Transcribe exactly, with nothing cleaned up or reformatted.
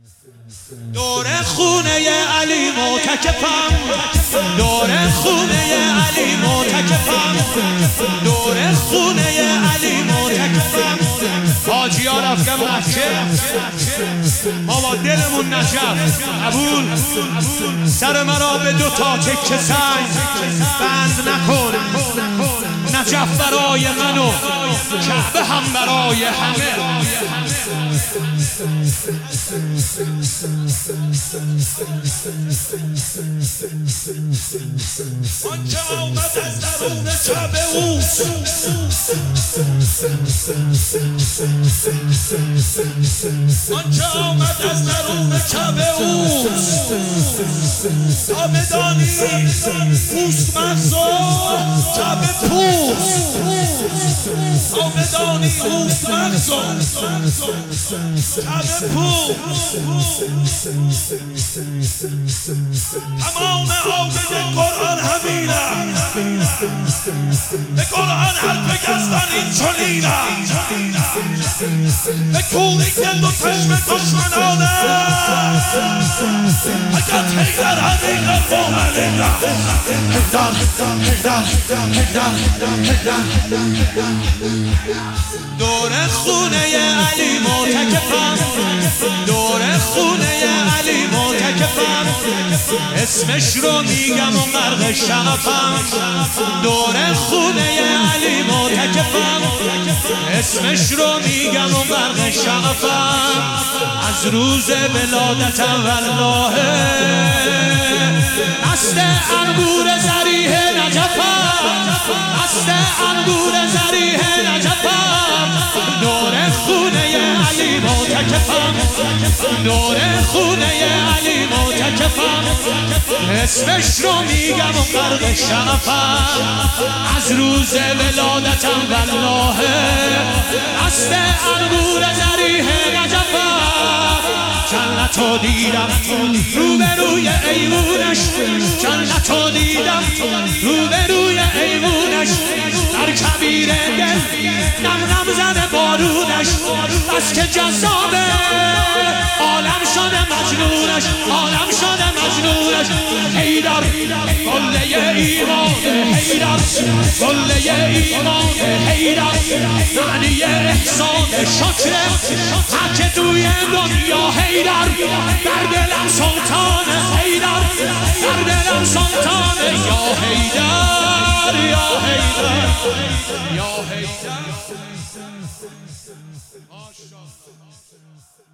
دور خونه علی معتکفم، دور خونه علی معتکفم، دور خونه علی معتکفم. حاجی ها رفتم مکه، ما با دلمون نجف قبول. سر مرا به دو تا تکه سنگ بند نکن. نجف برای من و کعبه هم برای همه. آن که آمد از درون کعبه او، آن که آمد از درون کعبه او، تا بدانی پوست مغزا کعبه پوست، تا بدانی پوست مغزا کعبه پوست. تمام آیه قرآن همینه، به قرآن حرف گستن این چنینه، به کوری دل و چشم دشمنانه. اگر حیدر حقیقت مومنینه، حیدر حیدر حیدر. دور خونه علی معتکفم، دور خونه علی معتکفم. اسمش رو میگم و غرق شغفم. دور خونه علی معتکفم، اسمش رو میگم و غرق شغفم. از روز ولادتم والله مست انگور ذریح نجفم، مست انگور ذریح نجفم. دور خونه علی معتکفم، دور خونه علی معتکفم. اسمش رو میگم و غرق شغفم. از روز ولادتم والله مست انگور ذریح نجفم. جنتو دیدم رو به روی ایوونش، جنتو دیدم رو به روی ایوونش. در کبیر دل نم نم زده بارونش، بس که جذابه عالم شده مجنونش، عالم شده مجنونش. حیدر قله ایمان، حیدر قله ایمان، حیدر معنی احسان شکر حق توی دنیا. حیدر در دلم سلطان، حیدر در دلم سلطان. یا حیدر یا حیدر یا حیدر.